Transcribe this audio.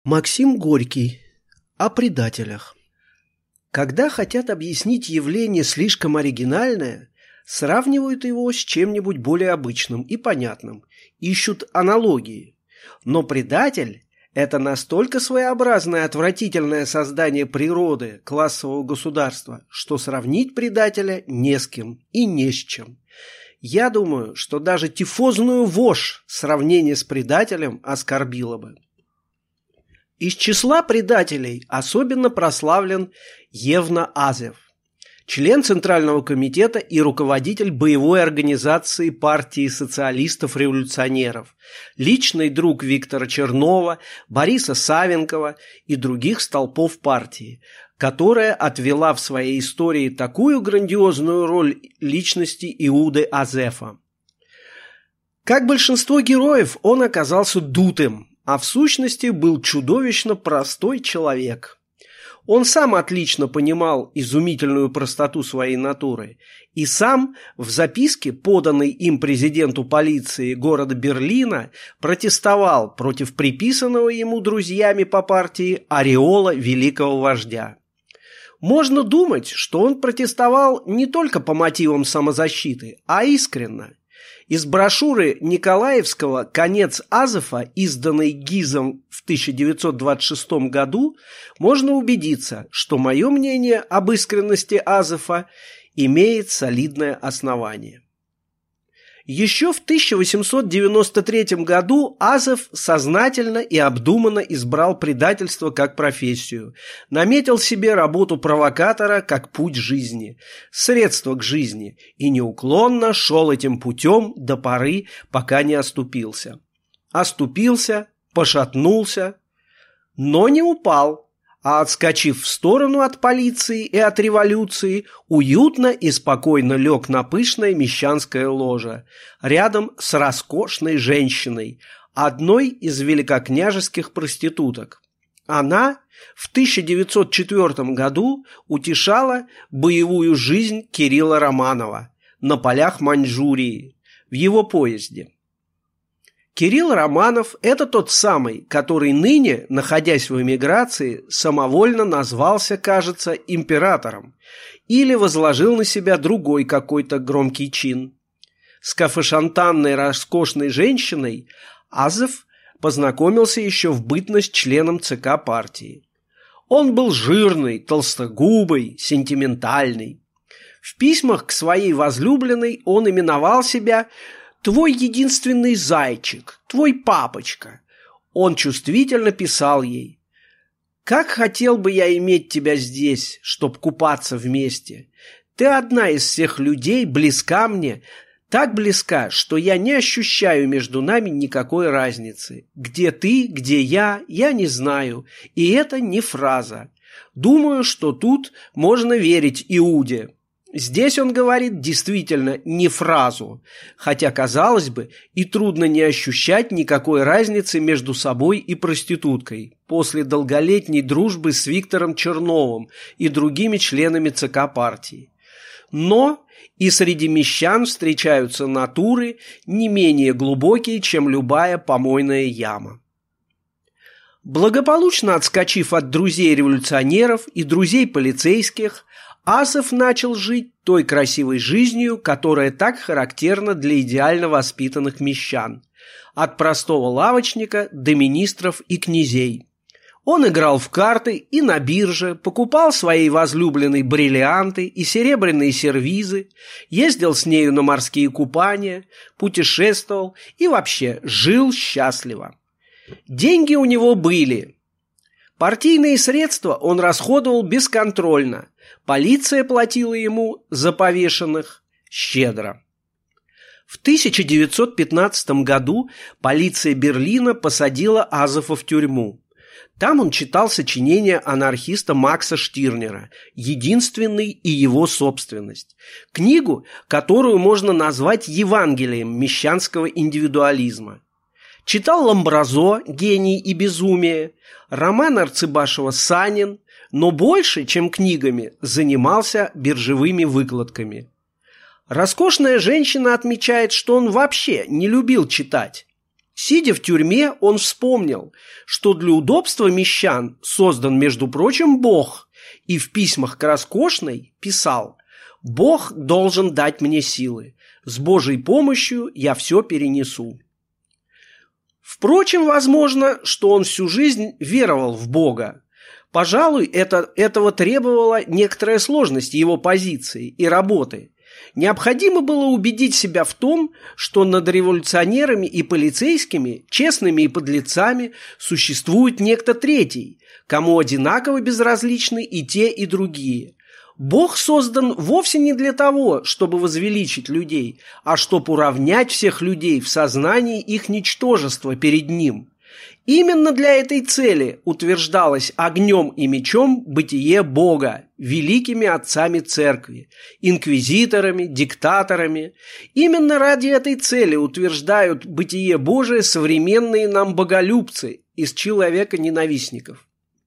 Максим Горький. О предателях. Когда хотят объяснить явление слишком оригинальное, сравнивают его с чем-нибудь более обычным и понятным, ищут аналогии. Но предатель – это настолько своеобразное отвратительное создание природы, классового государства, что сравнить предателя не с кем и не с чем. Я думаю, что даже тифозную вошь сравнение с предателем оскорбило бы. Из числа предателей особенно прославлен Евна Азев, член Центрального комитета и руководитель боевой организации партии социалистов-революционеров, личный друг Виктора Чернова, Бориса Савенкова и других столпов партии, которая отвела в своей истории такую грандиозную роль личности Иуды Азефа. Как большинство героев, он оказался дутым, а в сущности был чудовищно простой человек. Он сам отлично понимал изумительную простоту своей натуры и сам в записке, поданной им президенту полиции города Берлина, протестовал против приписанного ему друзьями по партии ореола великого вождя. Можно думать, что он протестовал не только по мотивам самозащиты, а искренно. Из брошюры Николаевского «Конец Азефа», изданной Гизом в 1926 году, можно убедиться, что мое мнение об искренности Азефа имеет солидное основание. Еще в 1893 году Азеф сознательно и обдуманно избрал предательство как профессию, наметил себе работу провокатора как путь жизни, средство к жизни и неуклонно шел этим путем до поры, пока не оступился. Оступился, пошатнулся, но не упал, а, отскочив в сторону от полиции и от революции, уютно и спокойно лег на пышное мещанское ложе, рядом с роскошной женщиной, одной из великокняжеских проституток. Она в 1904 году утешала боевую жизнь Кирилла Романова на полях Маньчжурии в его поезде. Кирилл Романов – это тот самый, который ныне, находясь в эмиграции, самовольно назвался, кажется, императором или возложил на себя другой какой-то громкий чин. С кафешантанной роскошной женщиной Азеф познакомился еще в бытность членом ЦК партии. Он был жирный, толстогубый, сентиментальный. В письмах к своей возлюбленной он именовал себя «твой единственный зайчик, твой папочка». Он чувствительно писал ей: «Как хотел бы я иметь тебя здесь, чтоб купаться вместе. Ты одна из всех людей близка мне, так близка, что я не ощущаю между нами никакой разницы. Где ты, где я не знаю, и это не фраза. Думаю, что тут можно верить Иуде». Здесь он говорит действительно не фразу, хотя, казалось бы, и трудно не ощущать никакой разницы между собой и проституткой после долголетней дружбы с Виктором Черновым и другими членами ЦК партии. Но и среди мещан встречаются натуры не менее глубокие, чем любая помойная яма. Благополучно отскочив от друзей-революционеров и друзей полицейских, Азеф начал жить той красивой жизнью, которая так характерна для идеально воспитанных мещан, от простого лавочника до министров и князей. Он играл в карты и на бирже, покупал своей возлюбленной бриллианты и серебряные сервизы, ездил с нею на морские купания, путешествовал и вообще жил счастливо. Деньги у него были. Партийные средства он расходовал бесконтрольно. Полиция платила ему за повешенных щедро. В 1915 году полиция Берлина посадила Азефа в тюрьму. Там он читал сочинения анархиста Макса Штирнера «Единственный и его собственность», книгу, которую можно назвать Евангелием мещанского индивидуализма. Читал Ламбразо «Гений и безумие», роман Арцебашева «Санин», но больше, чем книгами, занимался биржевыми выкладками. Роскошная женщина отмечает, что он вообще не любил читать. Сидя в тюрьме, он вспомнил, что для удобства мещан создан, между прочим, Бог, и в письмах к Роскошной писал: «Бог должен дать мне силы. С Божьей помощью я все перенесу». Впрочем, возможно, что он всю жизнь веровал в Бога. Пожалуй, этого требовала некоторая сложность его позиции и работы. Необходимо было убедить себя в том, что над революционерами и полицейскими, честными и подлецами, существует некто третий, кому одинаково безразличны и те, и другие. Бог создан вовсе не для того, чтобы возвеличить людей, а чтобы уравнять всех людей в сознании их ничтожества перед Ним. Именно для этой цели утверждалось огнем и мечом бытие Бога, великими отцами церкви, инквизиторами, диктаторами. Именно ради этой цели утверждают бытие Божие современные нам боголюбцы из человека-ненавистников.